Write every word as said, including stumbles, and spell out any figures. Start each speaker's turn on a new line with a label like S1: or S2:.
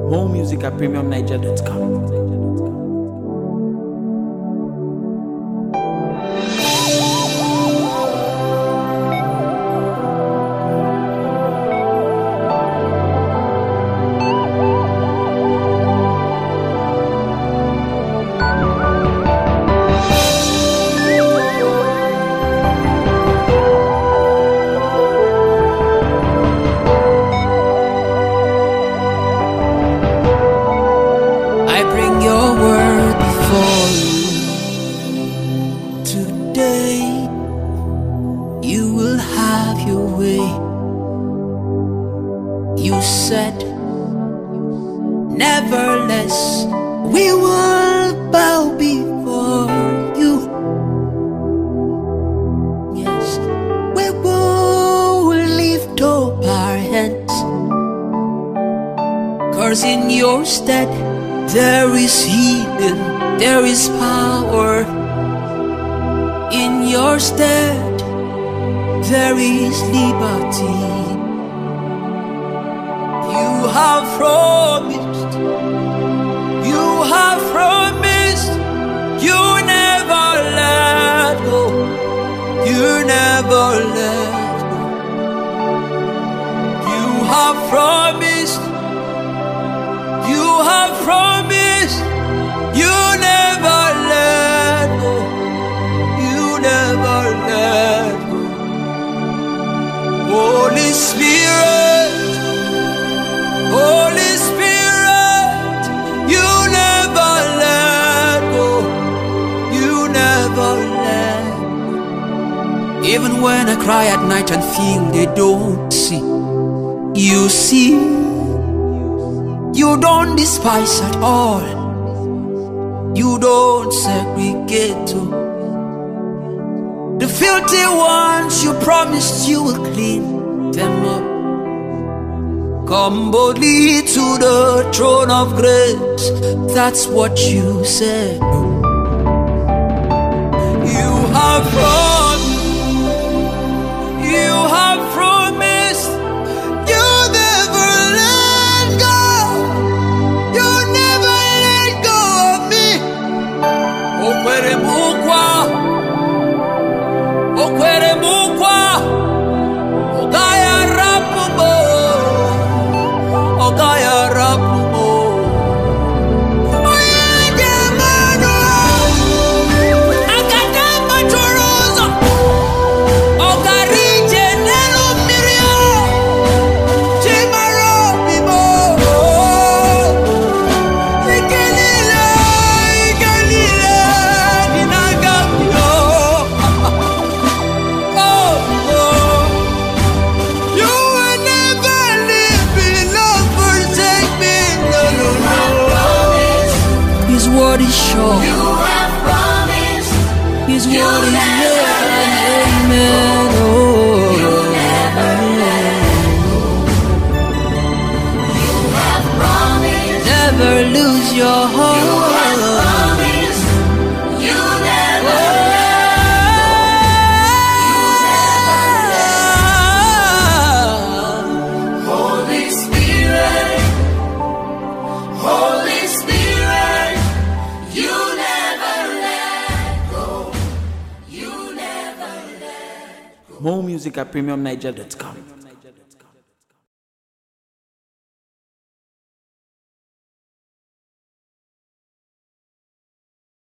S1: More music at premium niger dot com.
S2: You will have your way. You said, nevertheless, we will bow before you. Yes, we will lift up our hands, 'cause in your stead there is healing, there is power. In your stead there is liberty. You have promised, you have promised, you never let go, you never let go. You have promised, you have promised, you never let go, you never let go. Holy Spirit, Holy Spirit, you never let go, you never let go. Even when I cry at night and feel they don't see, you see. You don't despise at all, you don't segregate too. The filthy ones you promised you will clean them up. Come boldly to the throne of grace, that's what you said. You have promised, you have promised, you never let go, you never let go of me. Okweremukwa, Okweremukwa, Ogaya Rapumo, Ogaya Rapumo. Oyedemano, Akadama Torozo, Ogarije Nelo Mirio, Chimaro Bimo, Ikelile, Ikelile, Dinagapio. His word is sure.
S3: You have promised.
S2: His
S3: You
S2: word is
S3: never
S2: yeah,
S3: let
S2: amen.
S3: go.
S2: Oh,
S3: You never let go. You have promised.
S2: never lose your
S3: You have
S2: heart.
S3: promised. You never let go. Holy Spirit, Holy Spirit, you never let go. You never let go.
S1: More music at premium niger dot com.